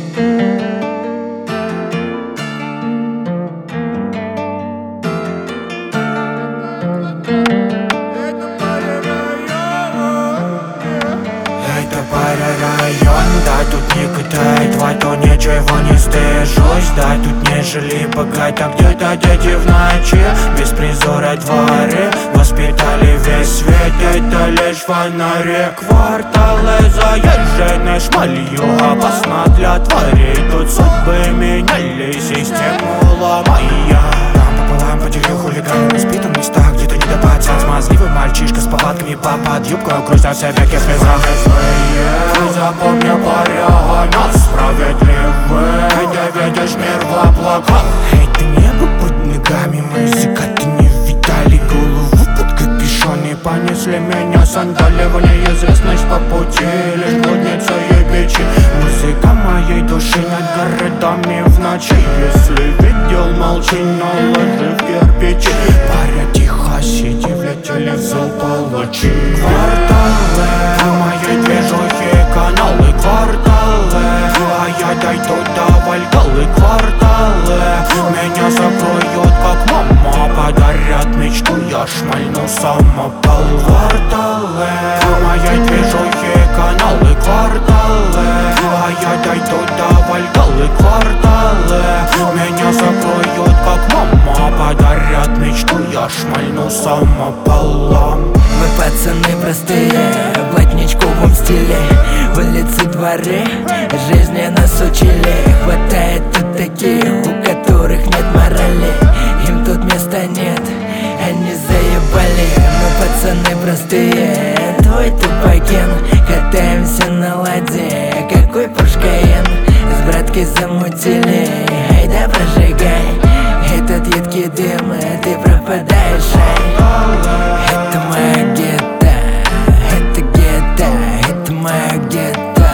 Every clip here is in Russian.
Район, да, тут не катает вату, ничего не стыжусь, да, тут не жили богато, где-то дети в ночи без призора дворы воспитали весь свет, это лишь фонари. Кварталы заезжены шмалью, опасно для тварей, тут судьбы меняли, систему ломая. Там пополам поделил хулиганами, спит в местах, где-то не допадет. Смазливый мальчишка с повадками под юбкой, кружится в всяких слезах. Запомни, порядок справедливый, ты видишь мир в облаках. Это небо под ногами, мы закаты не видали, голову под капюшоне понесли меня сандали в неизвестность по пути, лишь блудница и бичи. Музыка моей души над городами в ночи, если видел, молчи, но ложи в кирпичи. Паря, тихо сиди, влетели в зал палачи. Кварталы моей движухи, каналы, кварталы, а я дойду до Вальгаллы. Кварталы меня закроют, как мама, подарят мечту, я шмальну самопал. Кварталы моей движухи, каналы, кварталы, а я дойду до Вальгаллы. Кварталы меня закроют, как мама, подарят мечту, я шмальну самопалом. Мы пацаны простые, в блатничковом стиле, улицы, дворы, жизни нас учили. Хватает тут таких, у которых нет морали, им тут места нет, они заебали. Мы пацаны простые, твой тупоген, катаемся на ладе, какой Порш Кайен. С браткой замутили, ай да прожигай этот едкий дым, ты пропадаешь, ай. Это моя гетто, это гетто, это моя гетто.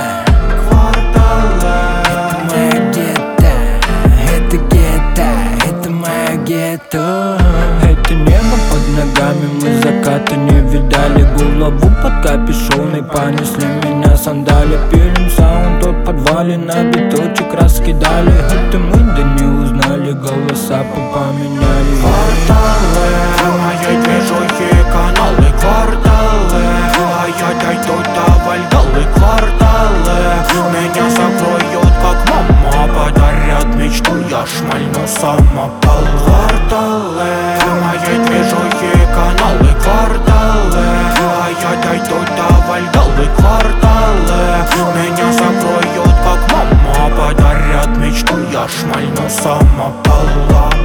Это моя гетто, это гетто, это моя гетто. Это небо под ногами, мы заката не видали, голову под капюшоной понесли меня сандали. Пилим саунд от подвале, на биточек раскидали, это мы да не узнали, голоса поменяли. Кварталы моей движухи, каналы, кварталы, а я дойду до Вальгаллы. Кварталы меня закроют, как мама, подарят мечту, я шмальну самопал. Кварталы моей движухи, каналы, кварталы, а я дойду до Вальгаллы. Кварталы меня закроют, как мама, подарят мечту, я шмальну самопал.